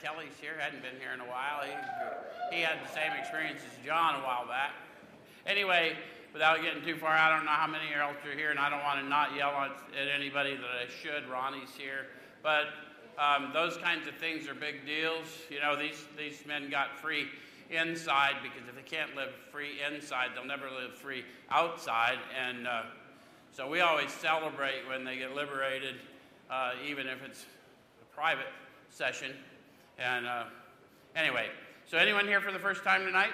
Kelly's here, hadn't been here in a while. He had the same experience as John a while back. Anyway, without getting too far, I don't know how many else are here, and I don't want to not yell at anybody that I should. Ronnie's here. But those kinds of things are big deals. You know, these men got free inside, because if they can't live free inside, they'll never live free outside. And so we always celebrate when they get liberated, even if it's a private session. And anyway, so anyone here for the first time tonight?